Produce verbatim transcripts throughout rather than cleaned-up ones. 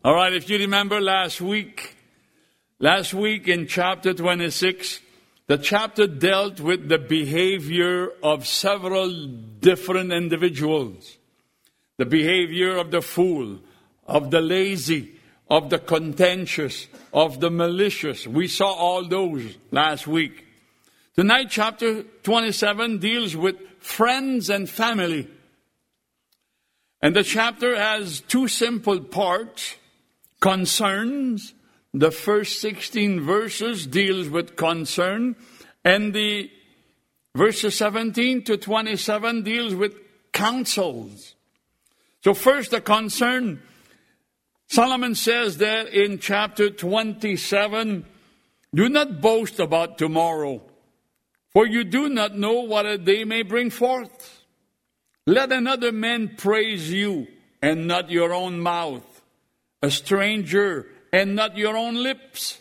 All right, if you remember last week, last week in chapter twenty-six, the chapter dealt with the behavior of several different individuals. The behavior of the fool, of the lazy, of the contentious, of the malicious. We saw all those last week. Tonight, chapter twenty-seven deals with friends and family. And the chapter has two simple parts. Concerns. The first sixteen verses deals with concern. And the verses seventeen to twenty-seven deals with counsels. So first, the concern. Solomon says there in chapter twenty-seven, do not boast about tomorrow, for you do not know what a day may bring forth. Let another man praise you, and not your own mouth, a stranger, and not your own lips.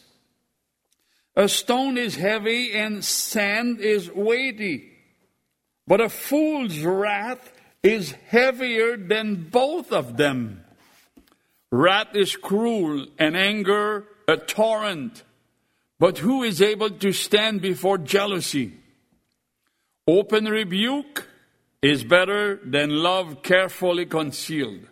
A stone is heavy, and sand is weighty, but a fool's wrath is heavier than both of them. Wrath is cruel, and anger a torrent. But who is able to stand before jealousy? Open rebuke is better than love carefully concealed.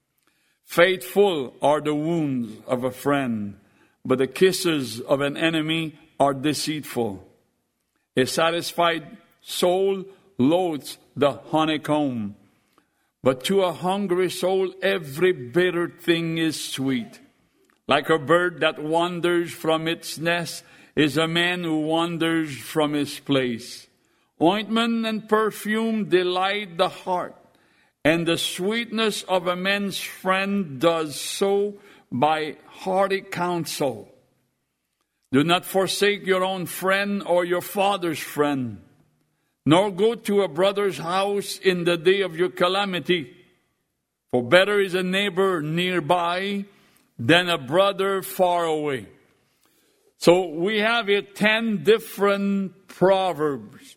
Faithful are the wounds of a friend, but the kisses of an enemy are deceitful. A satisfied soul loathes the honeycomb, but to a hungry soul every bitter thing is sweet. Like a bird that wanders from its nest is a man who wanders from his place. Ointment and perfume delight the heart, and the sweetness of a man's friend does so by hearty counsel. Do not forsake your own friend or your father's friend, nor go to a brother's house in the day of your calamity. For better is a neighbor nearby than a brother far away. So we have here ten different proverbs.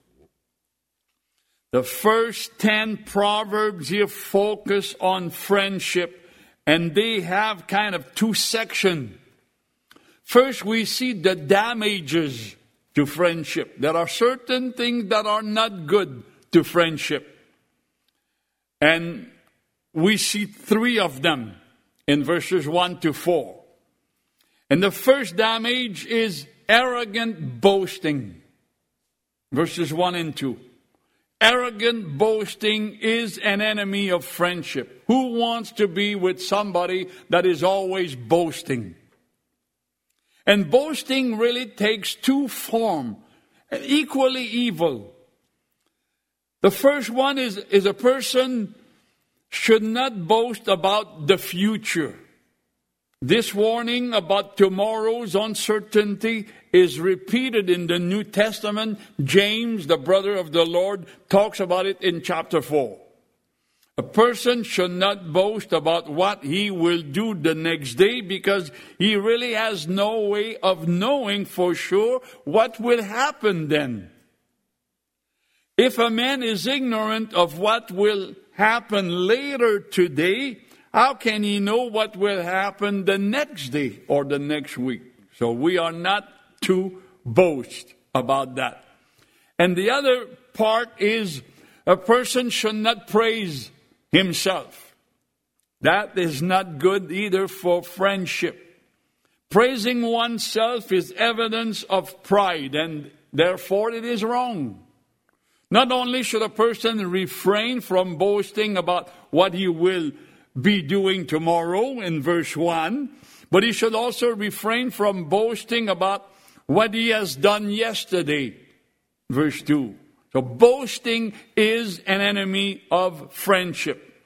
The first ten proverbs here focus on friendship, and they have kind of two sections. First, we see the damages to friendship. There are certain things that are not good to friendship. And we see three of them in verses one to four. And the first damage is arrogant boasting. Verses one and two. Arrogant boasting is an enemy of friendship. Who wants to be with somebody that is always boasting? And boasting really takes two forms, equally evil. The first one is, is a person should not boast about the future. This warning about tomorrow's uncertainty is repeated in the New Testament. James, the brother of the Lord, talks about it in chapter four. A person should not boast about what he will do the next day because he really has no way of knowing for sure what will happen then. If a man is ignorant of what will happen later today, how can he know what will happen the next day or the next week? So we are not to boast about that. And the other part is a person should not praise himself. That is not good either for friendship. Praising oneself is evidence of pride, and therefore it is wrong. Not only should a person refrain from boasting about what he will be doing tomorrow in verse one, but he should also refrain from boasting about what he has done yesterday, verse two. So boasting is an enemy of friendship.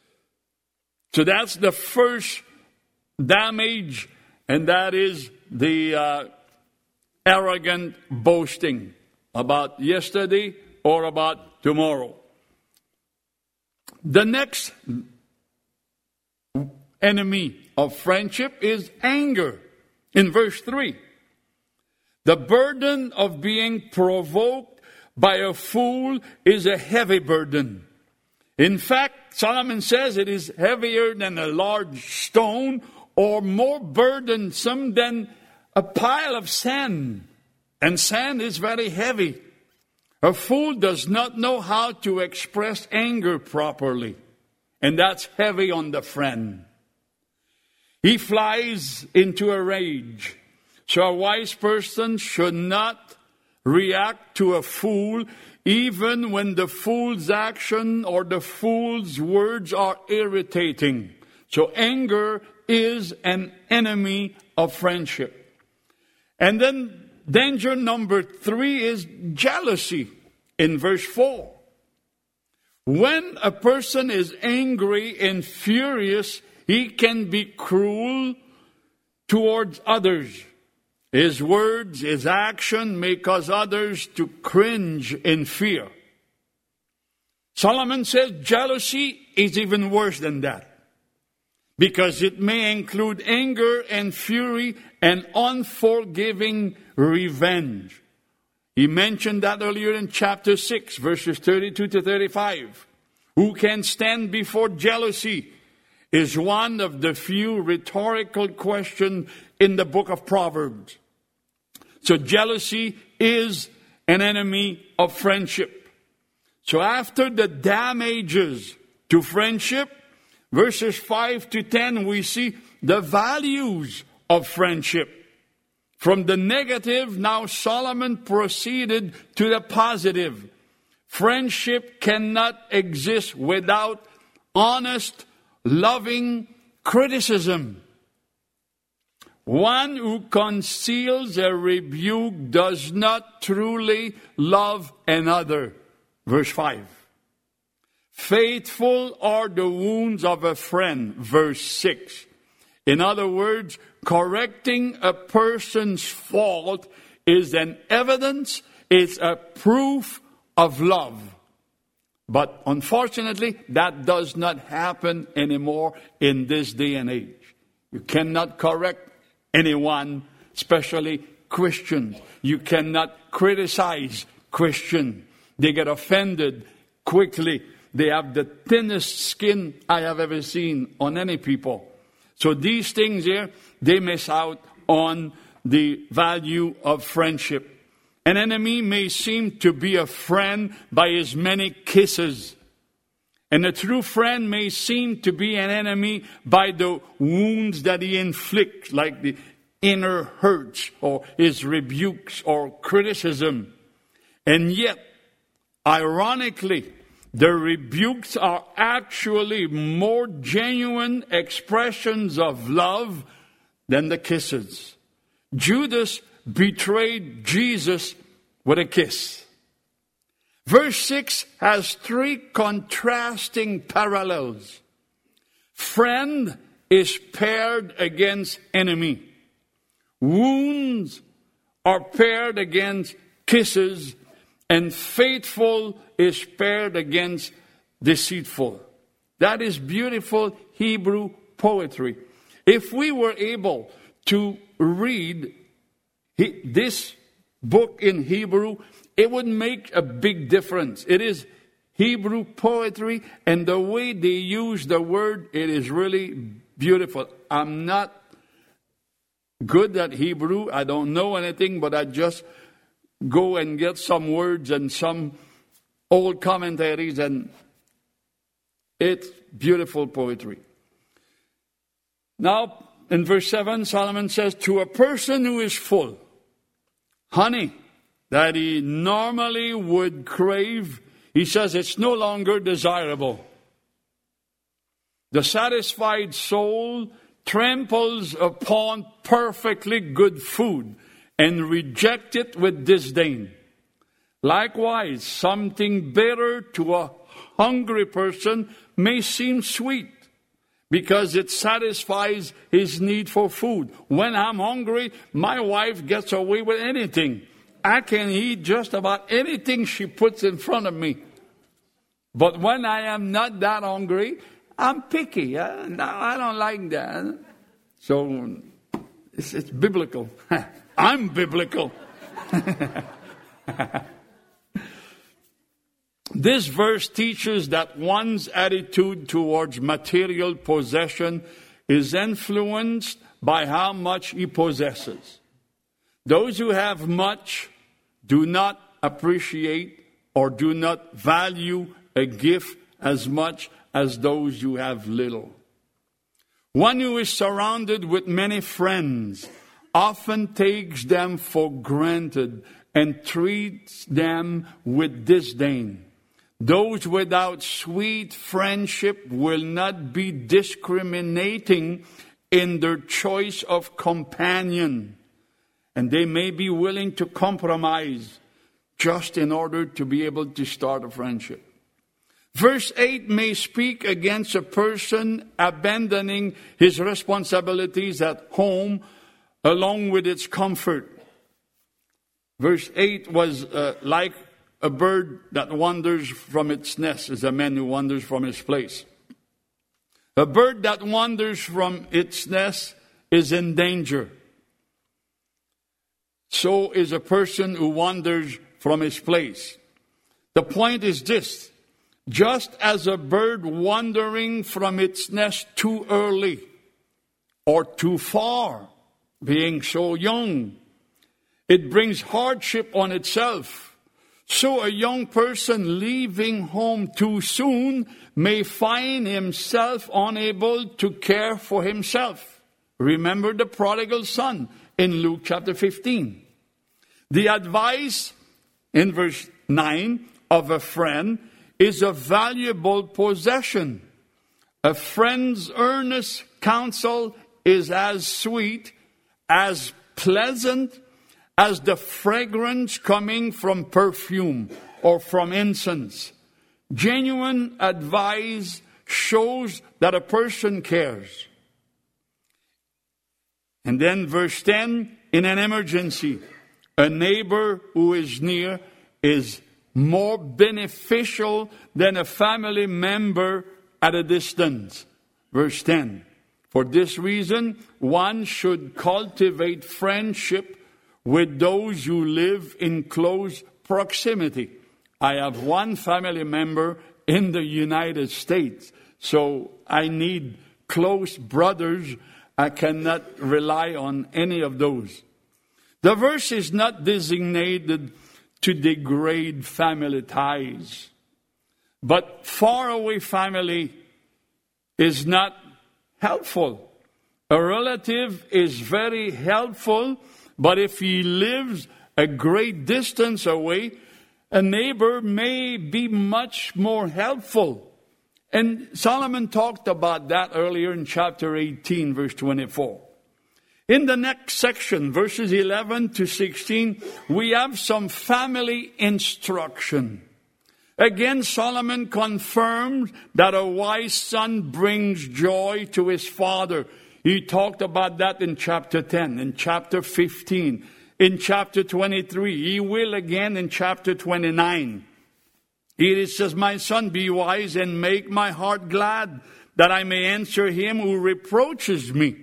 So that's the first damage, and that is the uh, arrogant boasting about yesterday or about tomorrow. The next enemy of friendship is anger. In verse three, the burden of being provoked by a fool is a heavy burden. In fact, Solomon says it is heavier than a large stone or more burdensome than a pile of sand. And sand is very heavy. A fool does not know how to express anger properly. And that's heavy on the friend. He flies into a rage. So a wise person should not react to a fool, even when the fool's action or the fool's words are irritating. So anger is an enemy of friendship. And then danger number three is jealousy in verse four. When a person is angry and furious, he can be cruel towards others. His words, his action may cause others to cringe in fear. Solomon says jealousy is even worse than that, because it may include anger and fury and unforgiving revenge. He mentioned that earlier in chapter six, verses thirty-two to thirty-five. Who can stand before jealousy is one of the few rhetorical questions in the book of Proverbs. So jealousy is an enemy of friendship. So after the damages to friendship, verses five to ten, we see the values of friendship. From the negative, now Solomon proceeded to the positive. Friendship cannot exist without honest, loving criticism. One who conceals a rebuke does not truly love another. Verse five. Faithful are the wounds of a friend. Verse six. In other words, correcting a person's fault is an evidence, it's a proof of love. But unfortunately, that does not happen anymore in this day and age. You cannot correct anyone, especially Christians. You cannot criticize Christians. They get offended quickly. They have the thinnest skin I have ever seen on any people. So these things here, they miss out on the value of friendship. An enemy may seem to be a friend by his many kisses. And a true friend may seem to be an enemy by the wounds that he inflicts, like the inner hurts or his rebukes or criticism. And yet, ironically, the rebukes are actually more genuine expressions of love than the kisses. Judas betrayed Jesus with a kiss. Verse six has three contrasting parallels. Friend is paired against enemy. Wounds are paired against kisses, and faithful is paired against deceitful. That is beautiful Hebrew poetry. If we were able to read he, this book in Hebrew, it would make a big difference. It is Hebrew poetry, and the way they use the word, it is really beautiful. I'm not good at Hebrew. I don't know anything, but I just go and get some words and some old commentaries, and it's beautiful poetry. Now, in verse seven, Solomon says, to a person who is full, honey that he normally would crave, he says it's no longer desirable. The satisfied soul tramples upon perfectly good food and rejects it with disdain. Likewise, something bitter to a hungry person may seem sweet, because it satisfies his need for food. When I'm hungry, my wife gets away with anything. I can eat just about anything she puts in front of me. But when I am not that hungry, I'm picky. I, I don't like that. So it's, it's biblical. I'm biblical. This verse teaches that one's attitude towards material possession is influenced by how much he possesses. Those who have much do not appreciate or do not value a gift as much as those who have little. One who is surrounded with many friends often takes them for granted and treats them with disdain. Those without sweet friendship will not be discriminating in their choice of companion, and they may be willing to compromise just in order to be able to start a friendship. Verse eight may speak against a person abandoning his responsibilities at home along with its comfort. Verse eight was uh, like a bird that wanders from its nest is a man who wanders from his place. A bird that wanders from its nest is in danger. So is a person who wanders from his place. The point is this: just as a bird wandering from its nest too early or too far, being so young, it brings hardship on itself. So a young person leaving home too soon may find himself unable to care for himself. Remember the prodigal son in Luke chapter fifteen. The advice in verse nine of a friend is a valuable possession. A friend's earnest counsel is as sweet, as pleasant as the fragrance coming from perfume or from incense. Genuine advice shows that a person cares. And then verse ten, in an emergency, a neighbor who is near is more beneficial than a family member at a distance. Verse ten, for this reason, one should cultivate friendship with those who live in close proximity. I have one family member in the United States, so I need close brothers. I cannot rely on any of those. The verse is not designated to degrade family ties, but faraway family is not helpful. A relative is very helpful, but if he lives a great distance away, a neighbor may be much more helpful. And Solomon talked about that earlier in chapter eighteen, verse twenty-four. In the next section, verses eleven to sixteen, we have some family instruction. Again, Solomon confirms that a wise son brings joy to his father. He talked about that in chapter ten, in chapter fifteen, in chapter twenty-three. He will again in chapter twenty-nine. Here it says, my son, be wise and make my heart glad, that I may answer him who reproaches me.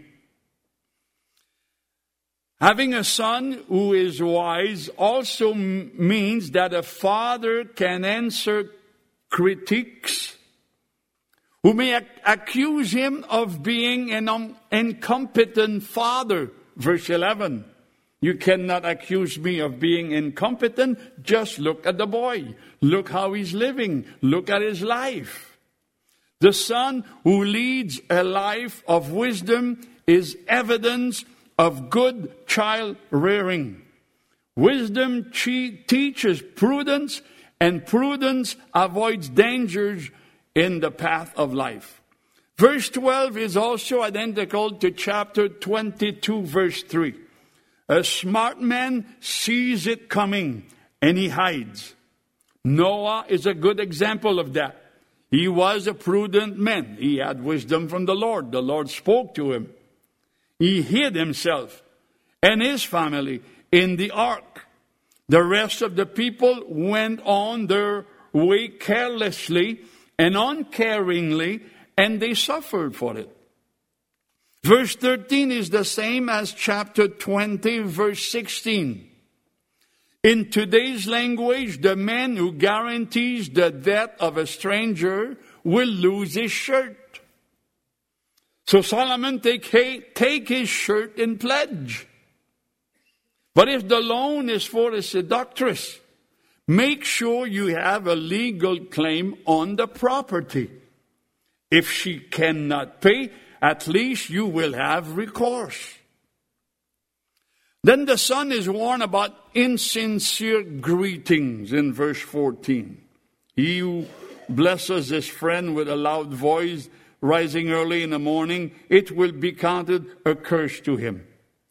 Having a son who is wise also m- means that a father can answer critiques who may ac- accuse him of being an um, incompetent father. Verse eleven, you cannot accuse me of being incompetent. Just look at the boy. Look how he's living. Look at his life. The son who leads a life of wisdom is evidence of good child rearing. Wisdom che- teaches prudence, and prudence avoids dangers in the path of life. Verse twelve is also identical to chapter twenty-two, verse three. A smart man sees it coming and he hides. Noah is a good example of that. He was a prudent man. He had wisdom from the Lord. The Lord spoke to him. He hid himself and his family in the ark. The rest of the people went on their way carelessly and uncaringly, and they suffered for it. Verse thirteen is the same as chapter twenty, verse sixteen. In today's language, the man who guarantees the death of a stranger will lose his shirt. So Solomon take, take his shirt in pledge. But if the loan is for a seductress, make sure you have a legal claim on the property. If she cannot pay, at least you will have recourse. Then the son is warned about insincere greetings in verse fourteen. He who blesses his friend with a loud voice, rising early in the morning, it will be counted a curse to him.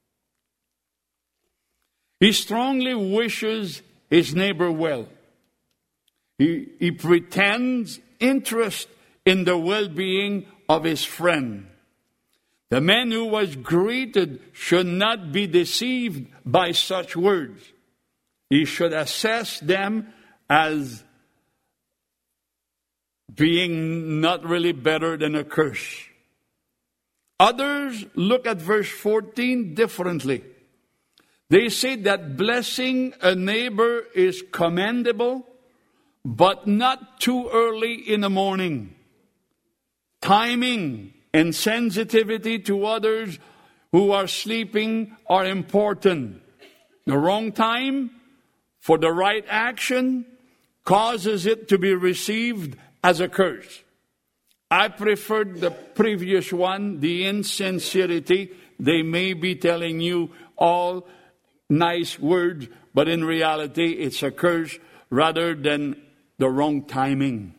He strongly wishes his neighbor well. He, he pretends interest in the well-being of his friend. The man who was greeted should not be deceived by such words. He should assess them as being not really better than a curse. Others look at verse fourteen differently. They say that blessing a neighbor is commendable, but not too early in the morning. Timing and sensitivity to others who are sleeping are important. The wrong time for the right action causes it to be received as a curse. I preferred the previous one, the insincerity. They may be telling you all nice words, but in reality it's a curse rather than the wrong timing.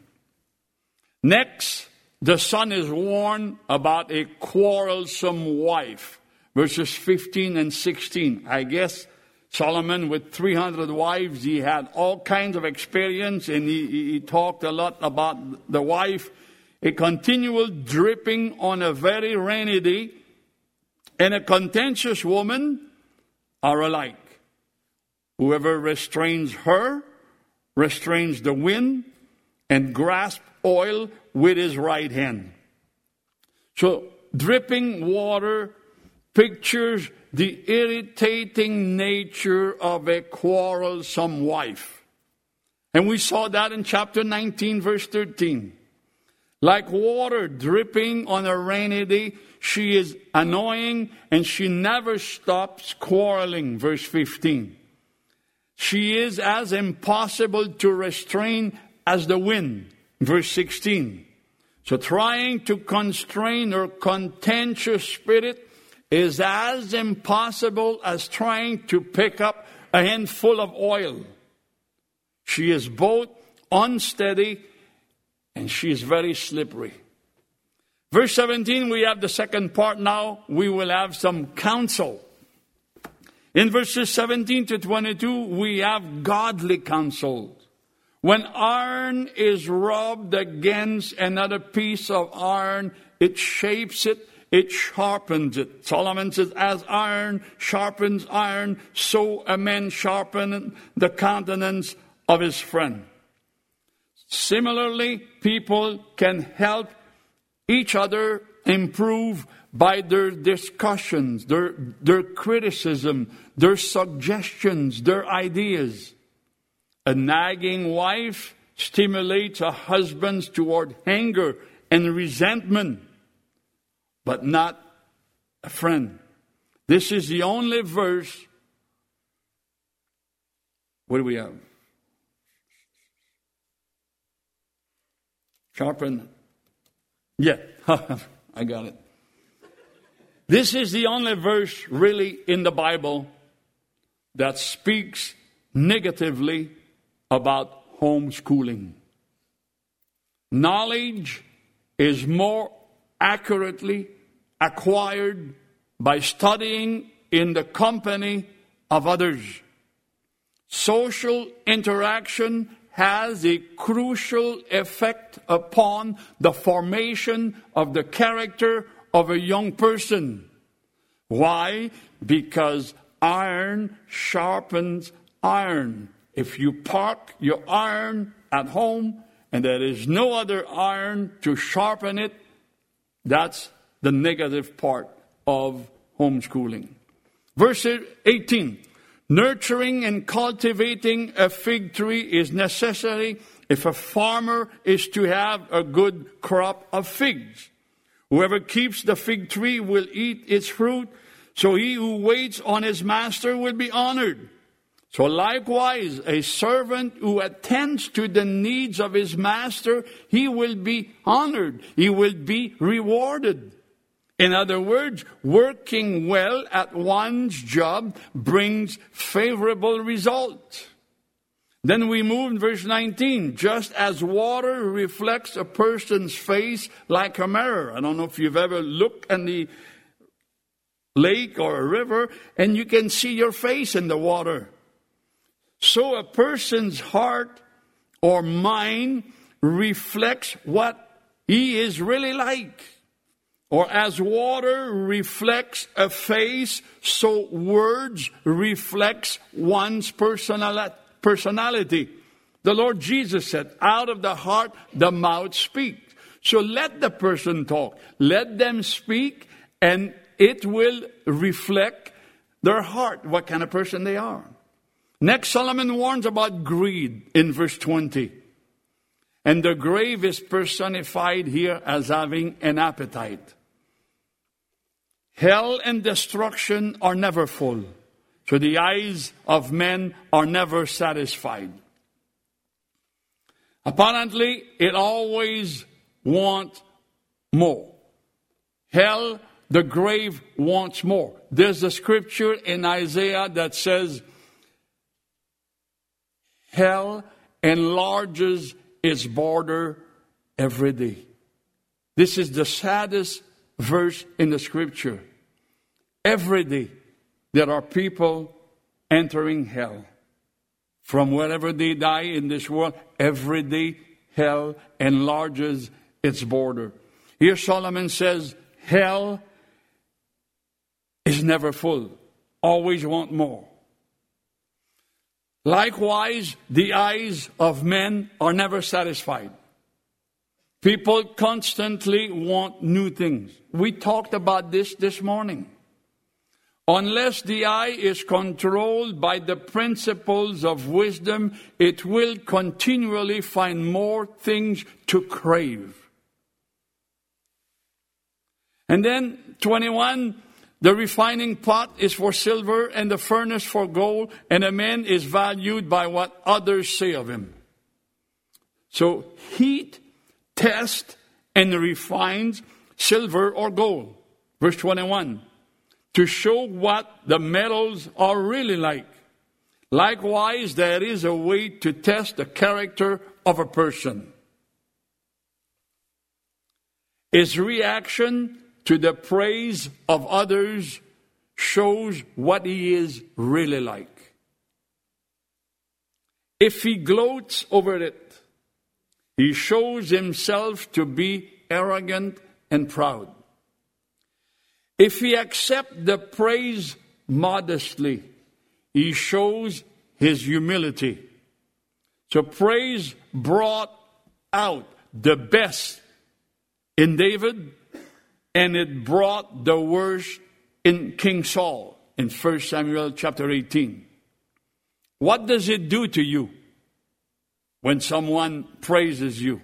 Next, the son is warned about a quarrelsome wife. Verses fifteen and sixteen. I guess Solomon, with three hundred wives, he had all kinds of experience, and he, he talked a lot about the wife. A continual dripping on a very rainy day and a contentious woman are alike. Whoever restrains her restrains the wind and grasps oil with his right hand. So dripping water pictures the irritating nature of a quarrelsome wife. And we saw that in chapter nineteen, verse thirteen. Like water dripping on a rainy day, she is annoying and she never stops quarreling, verse fifteen. She is as impossible to restrain as the wind, verse sixteen. So trying to constrain her contentious spirit is as impossible as trying to pick up a handful of oil. She is both unsteady and she is very slippery. Verse seventeen, we have the second part now. We will have some counsel. In verses seventeen to twenty-two, we have godly counsel. When iron is rubbed against another piece of iron, it shapes it, it sharpens it. Solomon says, as iron sharpens iron, so a man sharpens the countenance of his friend. Similarly, people can help each other improve by their discussions, their, their criticism, their suggestions, their ideas. A nagging wife stimulates a husband toward anger and resentment, but not a friend. This is the only verse. What do we have? Sharpen. Yeah, I got it. This is the only verse really in the Bible that speaks negatively about homeschooling. Knowledge is more accurately acquired by studying in the company of others. Social interaction has a crucial effect upon the formation of the character of a young person. Why? Because iron sharpens iron. If you park your iron at home and there is no other iron to sharpen it, that's the negative part of homeschooling. Verse eighteen. Nurturing and cultivating a fig tree is necessary if a farmer is to have a good crop of figs. Whoever keeps the fig tree will eat its fruit, so he who waits on his master will be honored. So likewise, a servant who attends to the needs of his master, he will be honored. He will be rewarded. In other words, working well at one's job brings favorable results. Then we move in verse nineteen. Just as water reflects a person's face like a mirror. I don't know if you've ever looked in the lake or a river and you can see your face in the water. So a person's heart or mind reflects what he is really like. Or as water reflects a face, so words reflects one's personality. Personality. The Lord Jesus said, out of the heart, the mouth speaks. So let the person talk. Let them speak, and it will reflect their heart, what kind of person they are. Next, Solomon warns about greed in verse twenty. And the grave is personified here as having an appetite. Hell and destruction are never full. So the eyes of men are never satisfied. Apparently, it always wants more. Hell, the grave wants more. There's a scripture in Isaiah that says, hell enlarges its border every day. This is the saddest verse in the scripture. Every day, there are people entering hell. From wherever they die in this world, every day hell enlarges its border. Here Solomon says, hell is never full. Always want more. Likewise, the eyes of men are never satisfied. People constantly want new things. We talked about this this morning. Unless the eye is controlled by the principles of wisdom, it will continually find more things to crave. And then twenty-one, the refining pot is for silver and the furnace for gold, and a man is valued by what others say of him. So heat, test, and refines silver or gold. Verse twenty-one. To show what the metals are really like. Likewise, there is a way to test the character of a person. His reaction to the praise of others shows what he is really like. If he gloats over it, he shows himself to be arrogant and proud. If he accepts the praise modestly, he shows his humility. So praise brought out the best in David, and it brought the worst in King Saul in First Samuel chapter eighteen. What does it do to you when someone praises you?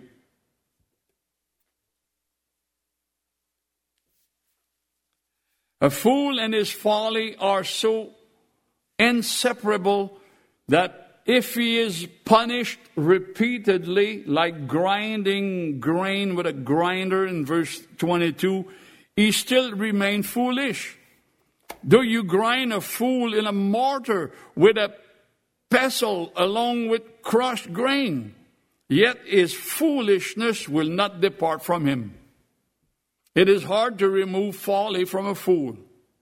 A fool and his folly are so inseparable that if he is punished repeatedly, like grinding grain with a grinder in verse twenty-two, he still remains foolish. Though you grind a fool in a mortar with a pestle along with crushed grain, yet his foolishness will not depart from him. It is hard to remove folly from a fool.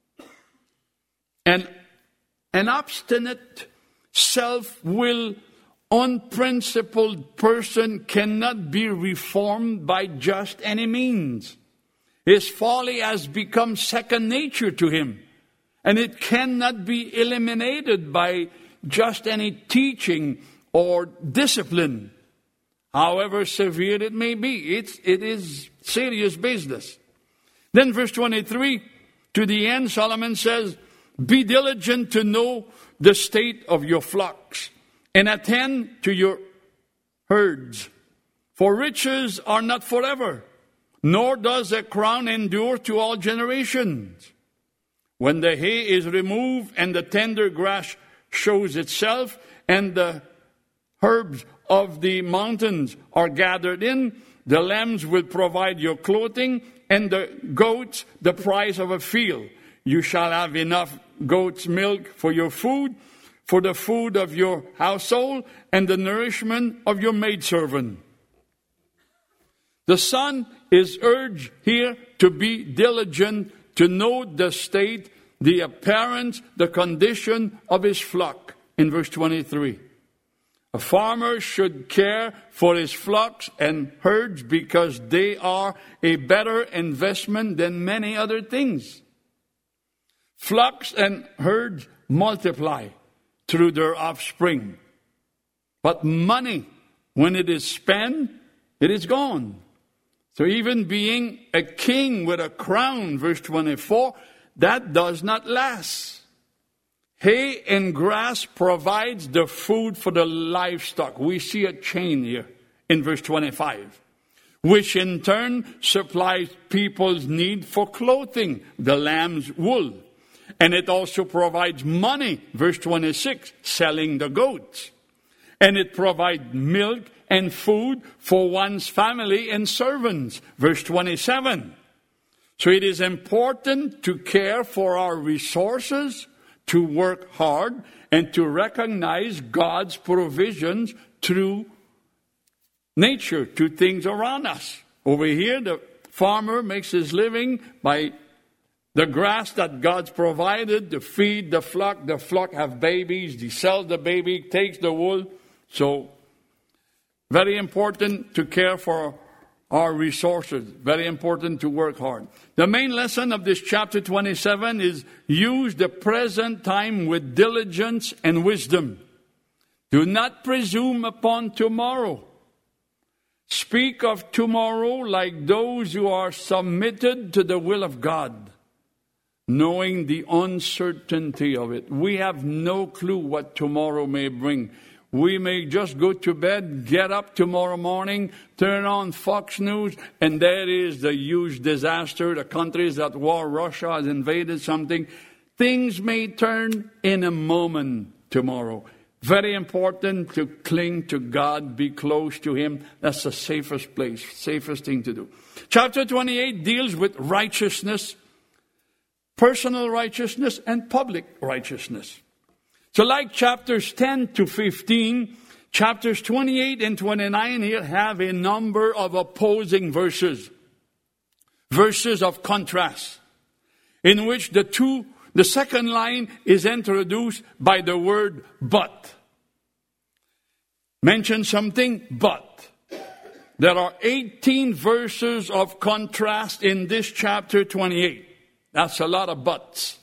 And an obstinate, self-willed, unprincipled person cannot be reformed by just any means. His folly has become second nature to him, and it cannot be eliminated by just any teaching or discipline. However severe it may be, it's, it is serious business. Then verse twenty-three, to the end, Solomon says, be diligent to know the state of your flocks, and attend to your herds. For riches are not forever, nor does a crown endure to all generations. When the hay is removed and the tender grass shows itself, and the herbs of the mountains are gathered in, the lambs will provide your clothing, and the goats the price of a field. You shall have enough goat's milk for your food, for the food of your household, and the nourishment of your maidservant. The son is urged here to be diligent, to note the state, the appearance, the condition of his flock. In verse twenty-three, a farmer should care for his flocks and herds because they are a better investment than many other things. Flocks and herds multiply through their offspring. But money, when it is spent, it is gone. So even being a king with a crown, verse twenty-four, that does not last. Hay and grass provides the food for the livestock. We see a chain here in verse twenty-five, which in turn supplies people's need for clothing, the lamb's wool. And it also provides money, verse twenty-six, selling the goats. And it provides milk and food for one's family and servants, verse twenty-seven. So it is important to care for our resources, to work hard, and to recognize God's provisions through nature, to things around us. Over here, the farmer makes his living by the grass that God's provided to feed the flock. The flock have babies. He sells the baby, takes the wool. So, very important to care for our resources. Very important to work hard. The main lesson of this chapter twenty-seven is use the present time with diligence and wisdom. Do not presume upon tomorrow. Speak of tomorrow like those who are submitted to the will of God, knowing the uncertainty of it. We have no clue what tomorrow may bring. We may just go to bed, get up tomorrow morning, turn on Fox News, and there is the huge disaster. The countries at war, Russia has invaded something. Things may turn in a moment tomorrow. Very important to cling to God, be close to Him. That's the safest place, safest thing to do. Chapter twenty-eight deals with righteousness, personal righteousness, and public righteousness. So like chapters ten to fifteen, chapters twenty-eight and twenty-nine here have a number of opposing verses. Verses of contrast, in which the two, the second line is introduced by the word but. Mention something, but. There are eighteen verses of contrast in this chapter twenty-eight. That's a lot of buts.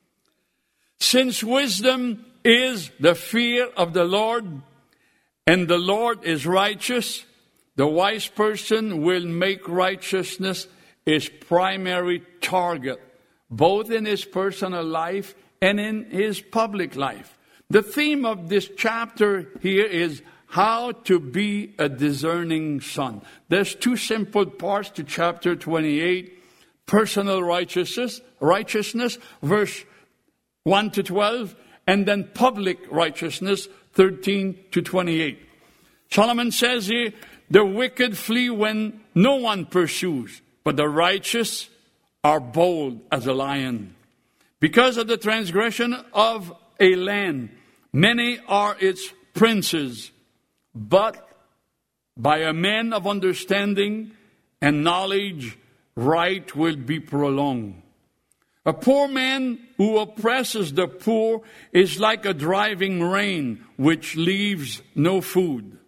Since wisdom is the fear of the Lord, and the Lord is righteous, the wise person will make righteousness his primary target, both in his personal life and in his public life. The theme of this chapter here is how to be a discerning son. There's two simple parts to chapter twenty-eight. Personal righteousness, righteousness, verse one to twelve, and then public righteousness, thirteen to twenty-eight. Solomon says here, the wicked flee when no one pursues, but the righteous are bold as a lion. Because of the transgression of a land, many are its princes, but by a man of understanding and knowledge, right will be prolonged. A poor man who oppresses the poor is like a driving rain which leaves no food.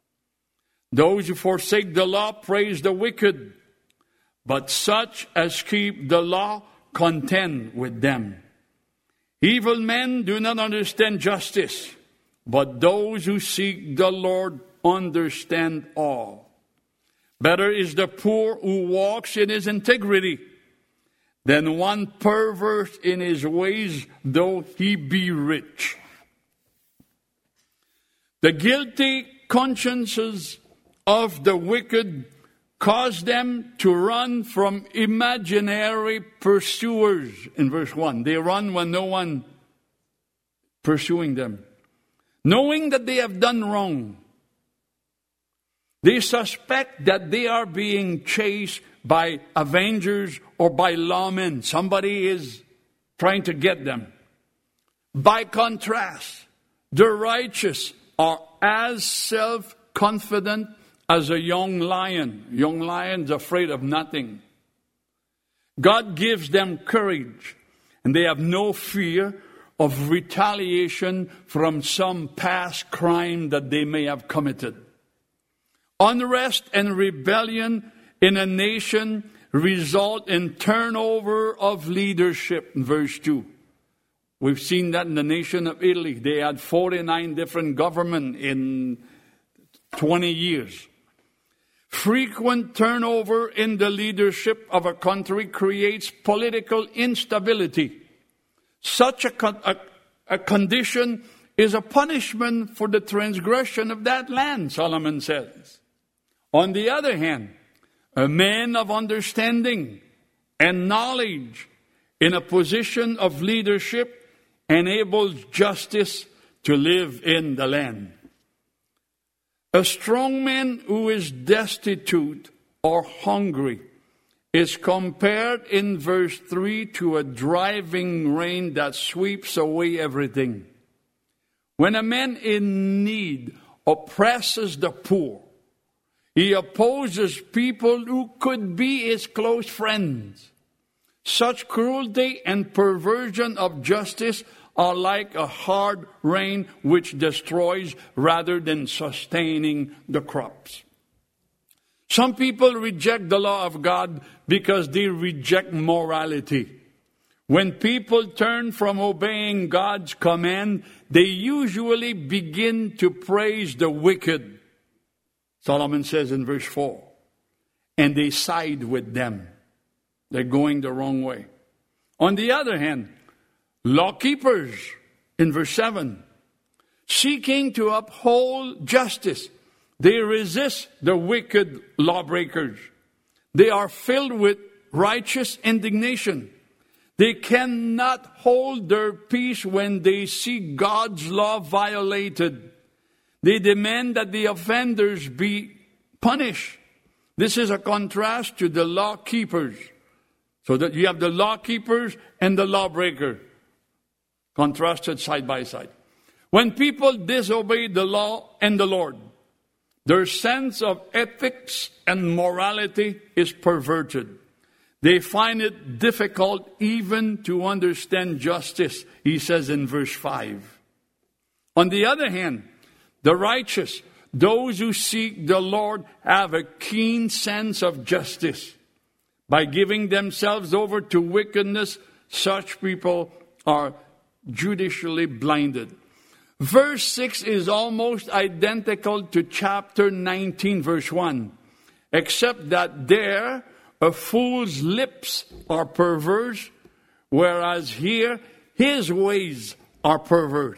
Those who forsake the law praise the wicked, but such as keep the law contend with them. Evil men do not understand justice, but those who seek the Lord understand all. Better is the poor who walks in his integrity than one perverse in his ways, though he be rich. The guilty consciences of the wicked cause them to run from imaginary pursuers. In verse one, they run when no one pursuing them. Knowing that they have done wrong, they suspect that they are being chased by avengers or by lawmen. Somebody is trying to get them. By contrast, the righteous are as self-confident as a young lion. Young lion's afraid of nothing. God gives them courage, and they have no fear of retaliation from some past crime that they may have committed. Unrest and rebellion in a nation result in turnover of leadership. In verse two. We've seen that in the nation of Italy. They had forty-nine different governments in twenty years. Frequent turnover in the leadership of a country creates political instability. Such a, a, a condition is a punishment for the transgression of that land, Solomon says. On the other hand, a man of understanding and knowledge in a position of leadership enables justice to live in the land. A strong man who is destitute or hungry is compared in verse three to a driving rain that sweeps away everything. When a man in need oppresses the poor, he opposes people who could be his close friends. Such cruelty and perversion of justice are like a hard rain which destroys rather than sustaining the crops. Some people reject the law of God because they reject morality. When people turn from obeying God's command, they usually begin to praise the wicked. Solomon says in verse four, and they side with them. They're going the wrong way. On the other hand, law keepers, in verse seven, seeking to uphold justice, they resist the wicked lawbreakers. They are filled with righteous indignation. They cannot hold their peace when they see God's law violated. They demand that the offenders be punished. This is a contrast to the law keepers. So that you have the law keepers and the lawbreaker contrasted side by side. When people disobey the law and the Lord, their sense of ethics and morality is perverted. They find it difficult even to understand justice, he says in verse five. On the other hand, the righteous, those who seek the Lord, have a keen sense of justice. By giving themselves over to wickedness, such people are judicially blinded. Verse six is almost identical to chapter nineteen, verse one, except that there a fool's lips are perverse, whereas here his ways are perverse.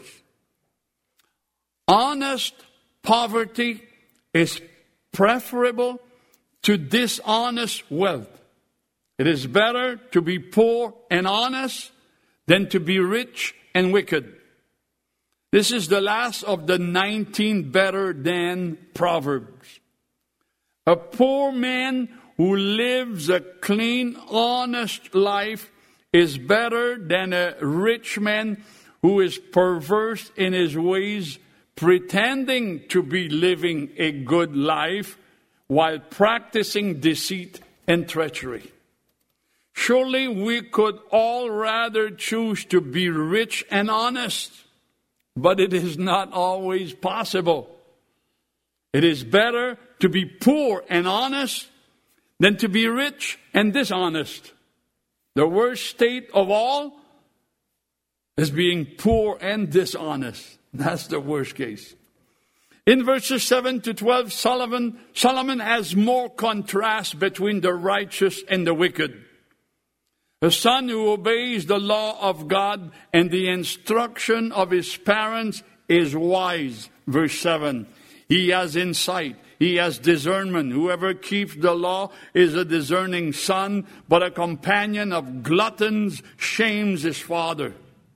Honest poverty is preferable to dishonest wealth. It is better to be poor and honest than to be rich and wicked. This is the last of the nineteen better than Proverbs. A poor man who lives a clean, honest life is better than a rich man who is perverse in his ways, pretending to be living a good life while practicing deceit and treachery. Surely we could all rather choose to be rich and honest, but it is not always possible. It is better to be poor and honest than to be rich and dishonest. The worst state of all is being poor and dishonest. That's the worst case. In verses seven to twelve, Solomon, Solomon has more contrast between the righteous and the wicked. A son who obeys the law of God and the instruction of his parents is wise. Verse seven. He has insight. he has discernment. Whoever keeps the law is a discerning son, but a companion of gluttons shames his father.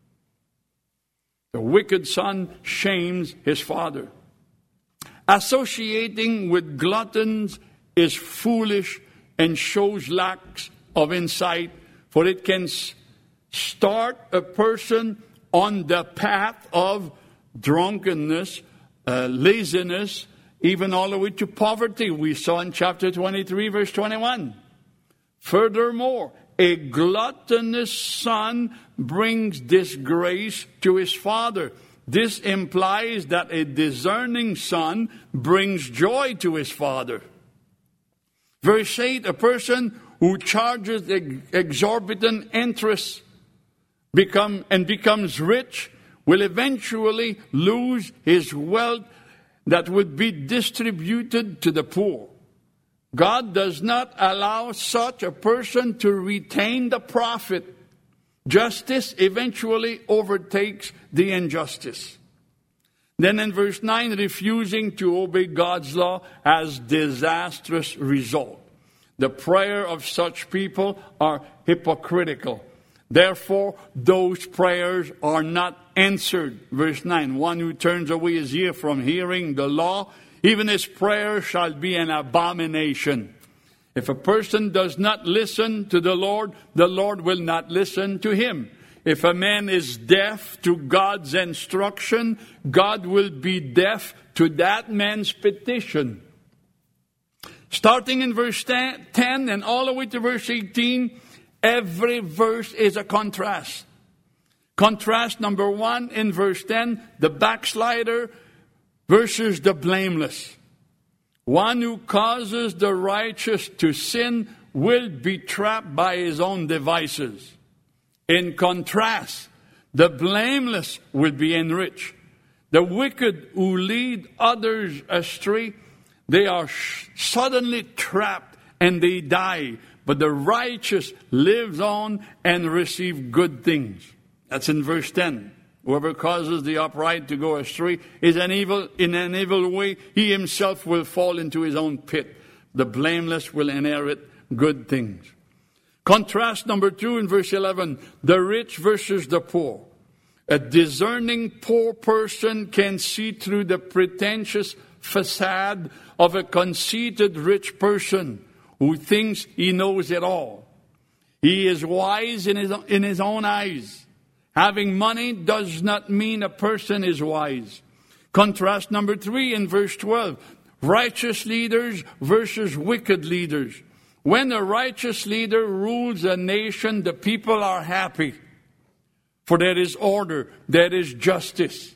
The wicked son shames his father. Associating with gluttons is foolish and shows lack of insight, for it can start a person on the path of drunkenness, uh, laziness, even all the way to poverty. We saw in chapter twenty-three, verse twenty-one. Furthermore, a gluttonous son brings disgrace to his father. This implies that a discerning son brings joy to his father. Verse eight, a person who charges exorbitant interest become and becomes rich will eventually lose his wealth that would be distributed to the poor. God does not allow such a person to retain the profit. Justice eventually overtakes the injustice. Then in verse nine, refusing to obey God's law has disastrous result. The prayer of such people are hypocritical. Therefore, those prayers are not answered. Verse nine, one who turns away his ear from hearing the law, even his prayer shall be an abomination. If a person does not listen to the Lord, the Lord will not listen to him. If a man is deaf to God's instruction, God will be deaf to that man's petition. Starting in verse ten and all the way to verse eighteen, every verse is a contrast. Contrast number one in verse ten, the backslider versus the blameless. One who causes the righteous to sin will be trapped by his own devices. In contrast, the blameless will be enriched. The wicked who lead others astray, they are sh- suddenly trapped and they die. But the righteous lives on and receive good things. That's in verse ten. Whoever causes the upright to go astray is an evil in an evil way. He himself will fall into his own pit. The blameless will inherit good things. Contrast number two in verse eleven. The rich versus the poor. A discerning poor person can see through the pretentious facade of a conceited rich person who thinks he knows it all. He is wise in his, in his own eyes. Having money does not mean a person is wise. Contrast number three in verse twelve. Righteous leaders versus wicked leaders. When a righteous leader rules a nation, the people are happy. For there is order, there is justice,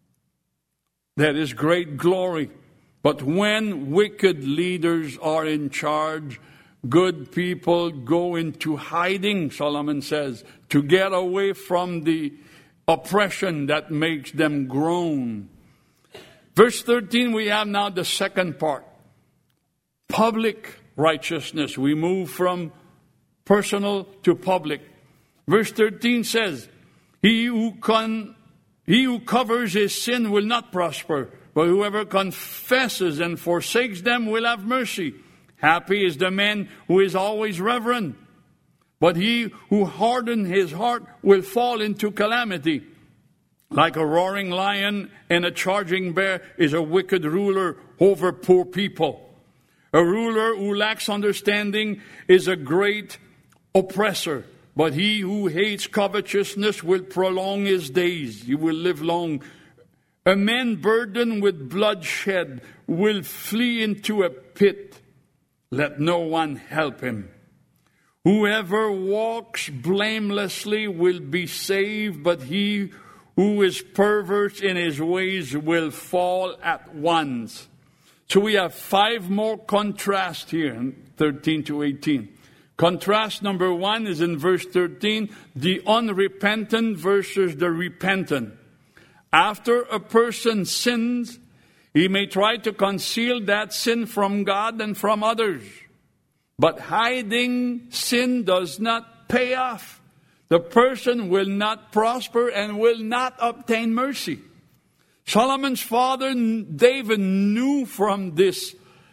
there is great glory. But when wicked leaders are in charge, good people go into hiding, Solomon says, to get away from the oppression that makes them groan. Verse thirteen, we have now the second part. Public righteousness. We move from personal to public. Verse thirteen says, He who, con- he who covers his sin will not prosper, but whoever confesses and forsakes them will have mercy. Happy is the man who is always reverent, but he who hardens his heart will fall into calamity. Like a roaring lion and a charging bear is a wicked ruler over poor people. A ruler who lacks understanding is a great oppressor, but he who hates covetousness will prolong his days. He will live long. A man burdened with bloodshed will flee into a pit. Let no one help him. Whoever walks blamelessly will be saved, but he who is perverse in his ways will fall at once. So we have five more contrasts here in thirteen to eighteen. Contrast number one is in verse thirteen, the unrepentant versus the repentant. After a person sins, he may try to conceal that sin from God and from others. But hiding sin does not pay off. The person will not prosper and will not obtain mercy. Solomon's father, David, knew from this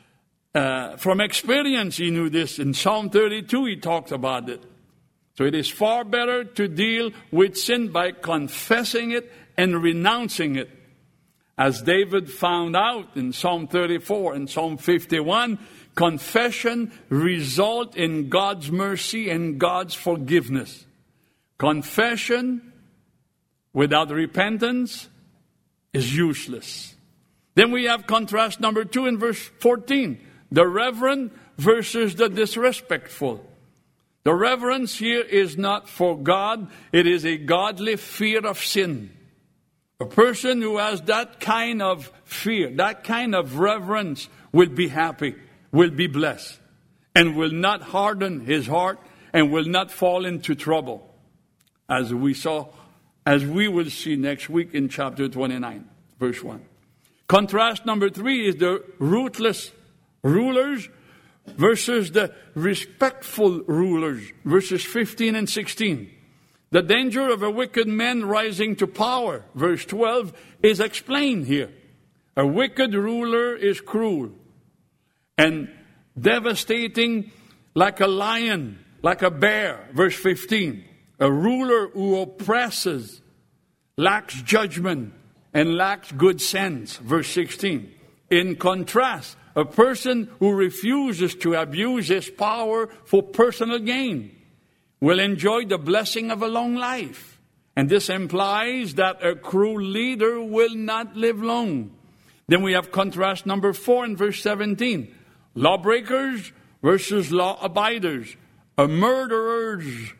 uh, from experience, he knew this. In Psalm thirty-two, he talked about it. So it is far better to deal with sin by confessing it and renouncing it. As David found out in Psalm thirty-four and Psalm fifty-one, confession results in God's mercy and God's forgiveness. Confession without repentance is useless. Then we have contrast number two in verse fourteen. The reverent versus the disrespectful. The reverence here is not for God. It is a godly fear of sin. A person who has that kind of fear, that kind of reverence will be happy, will be blessed, and will not harden his heart and will not fall into trouble. As we saw, as we will see next week in chapter twenty-nine, verse one. Contrast number three is the ruthless rulers versus the respectful rulers, verses fifteen and sixteen. The danger of a wicked man rising to power, verse twelve, is explained here. A wicked ruler is cruel and devastating like a lion, like a bear, verse fifteen. A ruler who oppresses lacks judgment and lacks good sense, verse sixteen. In contrast, a person who refuses to abuse his power for personal gain will enjoy the blessing of a long life. And this implies that a cruel leader will not live long. Then we have contrast number four in verse seventeen. Lawbreakers versus law abiders. A murderer's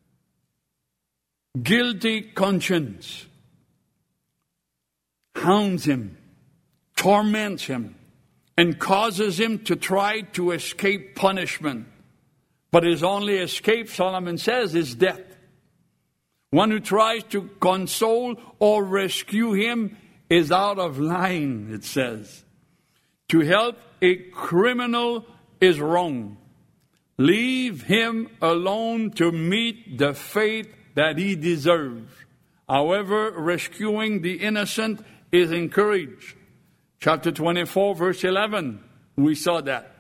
guilty conscience hounds him, torments him, and causes him to try to escape punishment. But his only escape, Solomon says, is death. One who tries to console or rescue him is out of line, it says. To help a criminal is wrong. Leave him alone to meet the fate that he deserves. However, rescuing the innocent is encouraged. Chapter twenty-four, verse eleven, we saw that.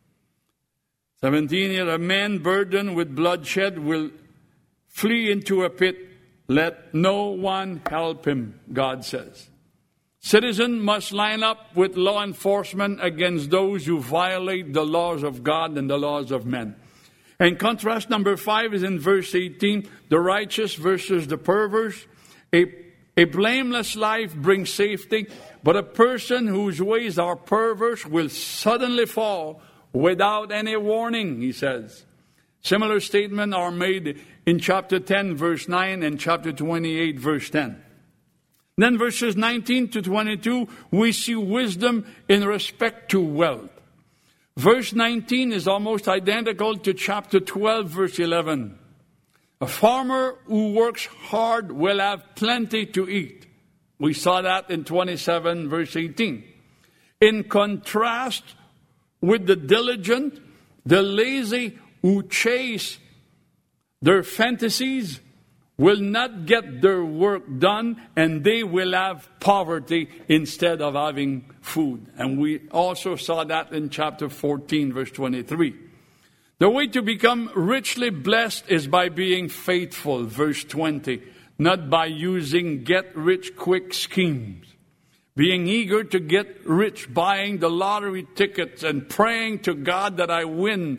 seventeen, yet a man burdened with bloodshed will flee into a pit. Let no one help him, God says. Citizens must line up with law enforcement against those who violate the laws of God and the laws of men. And contrast number five is in verse eighteen, the righteous versus the perverse. A, a blameless life brings safety, but a person whose ways are perverse will suddenly fall without any warning, he says. Similar statements are made in chapter ten, verse nine, and chapter twenty-eight, verse ten. Then verses nineteen to twenty-two, we see wisdom in respect to wealth. Verse nineteen is almost identical to chapter twelve, verse eleven. A farmer who works hard will have plenty to eat. We saw that in twenty-seven, verse eighteen. In contrast with the diligent, the lazy who chase their fantasies will not get their work done, and they will have poverty instead of having food. And we also saw that in chapter fourteen, verse twenty-three. The way to become richly blessed is by being faithful, verse twenty, not by using get-rich-quick schemes. Being eager to get rich, buying the lottery tickets and praying to God that I win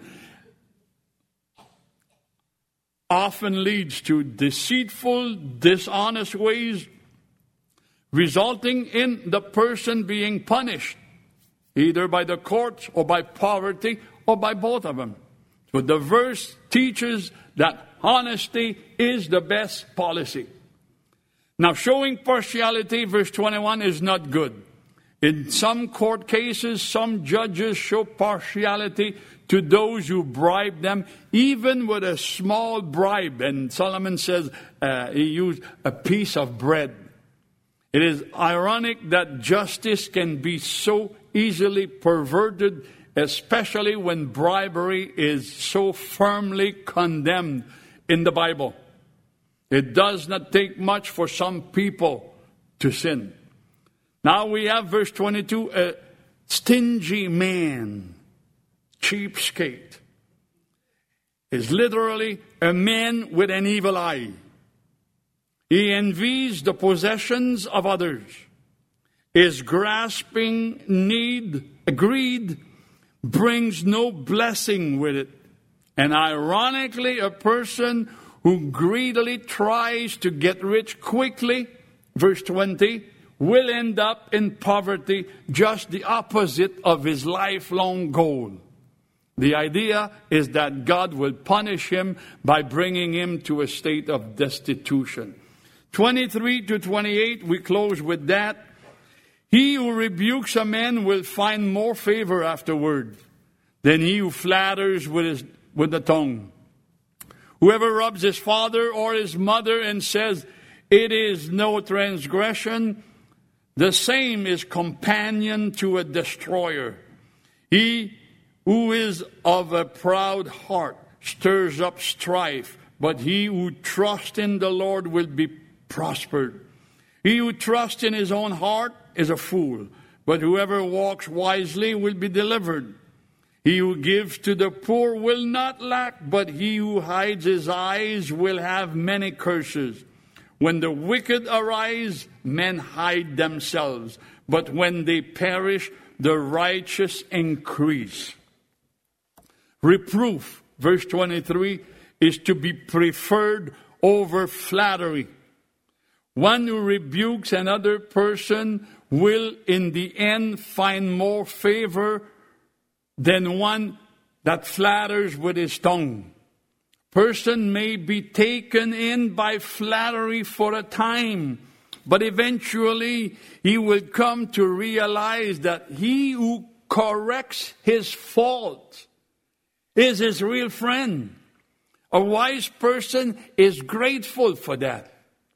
often leads to deceitful, dishonest ways, resulting in the person being punished, either by the courts or by poverty or by both of them. So the verse teaches that honesty is the best policy. Now, showing partiality, verse twenty-one, is not good. In some court cases, some judges show partiality to those who bribe them, even with a small bribe. And Solomon says uh, he used a piece of bread. It is ironic that justice can be so easily perverted, especially when bribery is so firmly condemned in the Bible. It does not take much for some people to sin. Now we have verse twenty-two, a stingy man cheapskate, is literally a man with an evil eye. He envies the possessions of others. His grasping need, greed, brings no blessing with it. And ironically, a person who greedily tries to get rich quickly, verse twenty, will end up in poverty, just the opposite of his lifelong goal. The idea is that God will punish him by bringing him to a state of destitution. twenty-three to twenty-eight, we close with that. He who rebukes a man will find more favor afterward than he who flatters with his with the tongue. Whoever robs his father or his mother and says, "It is no transgression," the same is companion to a destroyer. He who is of a proud heart stirs up strife, but he who trusts in the Lord will be prospered. He who trusts in his own heart is a fool, but whoever walks wisely will be delivered. He who gives to the poor will not lack, but he who hides his eyes will have many curses. When the wicked arise, men hide themselves, but when they perish, the righteous increase. Reproof, verse twenty-three, is to be preferred over flattery. One who rebukes another person will in the end find more favor than one that flatters with his tongue. Person may be taken in by flattery for a time, but eventually he will come to realize that he who corrects his fault is his real friend. A wise person is grateful for that.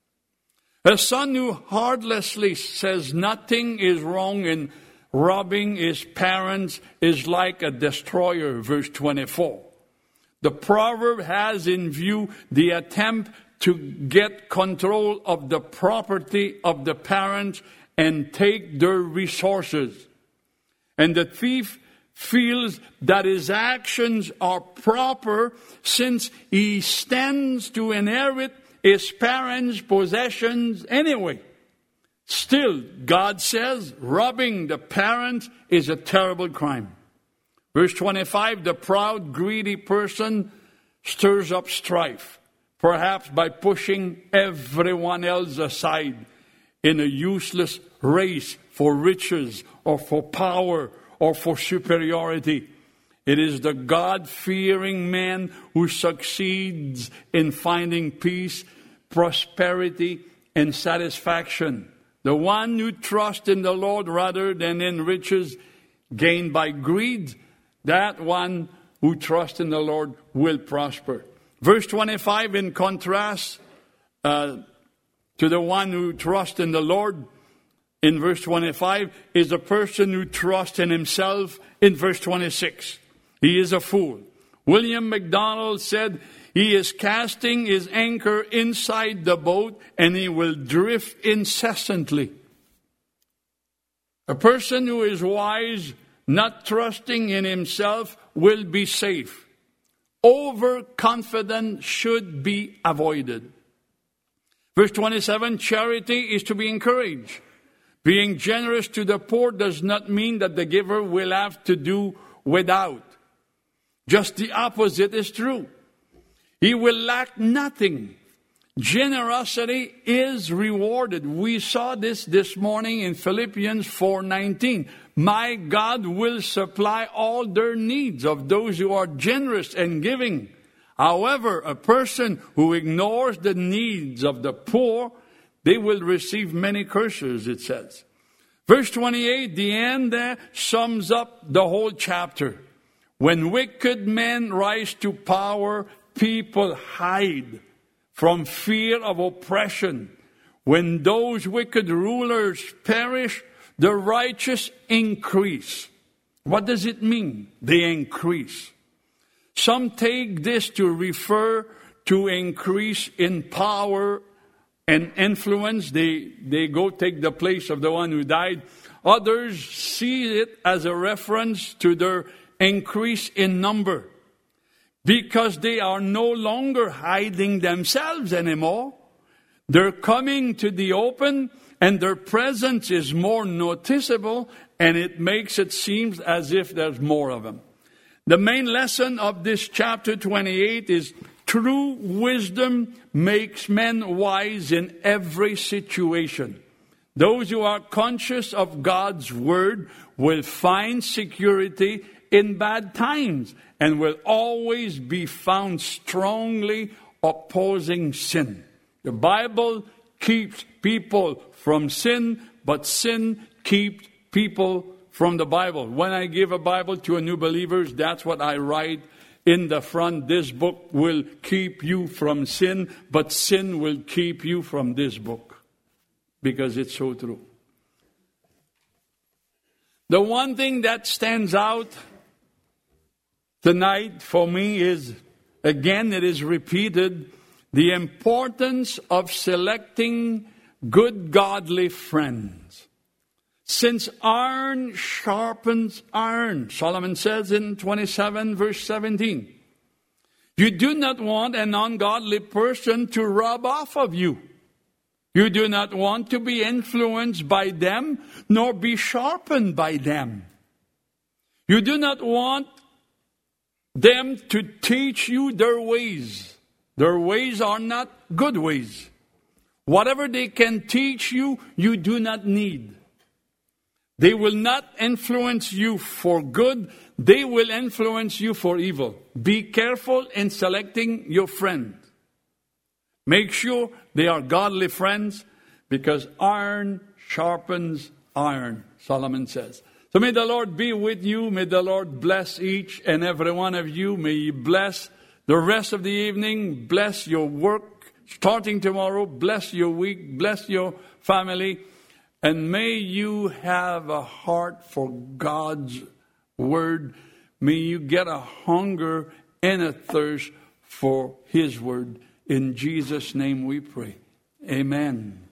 A son who heartlessly says nothing is wrong in robbing his parents is like a destroyer, verse twenty-four. The proverb has in view the attempt to get control of the property of the parents and take their resources. And the thief feels that his actions are proper since he stands to inherit his parents' possessions anyway. Still, God says robbing the parent is a terrible crime. Verse twenty-five, the proud, greedy person stirs up strife, perhaps by pushing everyone else aside in a useless race for riches or for power or for superiority. It is the God-fearing man who succeeds in finding peace, prosperity, and satisfaction. The one who trusts in the Lord rather than in riches gained by greed, that one who trusts in the Lord will prosper. Verse twenty-five, in contrast uh, to the one who trusts in the Lord, in verse twenty-five, is a person who trusts in himself in verse twenty-six. He is a fool. William MacDonald said, he is casting his anchor inside the boat and he will drift incessantly. A person who is wise, not trusting in himself, will be safe. Overconfidence should be avoided. Verse twenty-seven, charity is to be encouraged. Being generous to the poor does not mean that the giver will have to do without. Just the opposite is true. He will lack nothing. Generosity is rewarded. We saw this this morning in Philippians four nineteen. My God will supply all their needs of those who are generous and giving. However, a person who ignores the needs of the poor, they will receive many curses, it says. Verse twenty-eight, the end there sums up the whole chapter. When wicked men rise to power, people hide from fear of oppression. When those wicked rulers perish, the righteous increase. What does it mean? They increase. Some take this to refer to increase in power and influence. They, they go take the place of the one who died. Others see it as a reference to their increase in number, because they are no longer hiding themselves anymore. They're coming to the open, and their presence is more noticeable, and it makes it seem as if there's more of them. The main lesson of this chapter twenty-eight is true wisdom makes men wise in every situation. Those who are conscious of God's word will find security in bad times and will always be found strongly opposing sin. The Bible keeps people from sin, but sin keeps people from the Bible. When I give a Bible to a new believers, that's what I write in the front. This book will keep you from sin, but sin will keep you from this book, because it's so true. The one thing that stands out tonight for me is, again, it is repeated, the importance of selecting good, godly friends. Since iron sharpens iron, Solomon says in twenty-seven verse seventeen. You do not want an ungodly person to rub off of you. You do not want to be influenced by them, nor be sharpened by them. You do not want them to teach you their ways. Their ways are not good ways. Whatever they can teach you, you do not need. They will not influence you for good. They will influence you for evil. Be careful in selecting your friends. Make sure they are godly friends, because iron sharpens iron, Solomon says. So may the Lord be with you. May the Lord bless each and every one of you. May He bless the rest of the evening. Bless your work starting tomorrow. Bless your week. Bless your family. And may you have a heart for God's word. May you get a hunger and a thirst for His word. In Jesus' name we pray. Amen.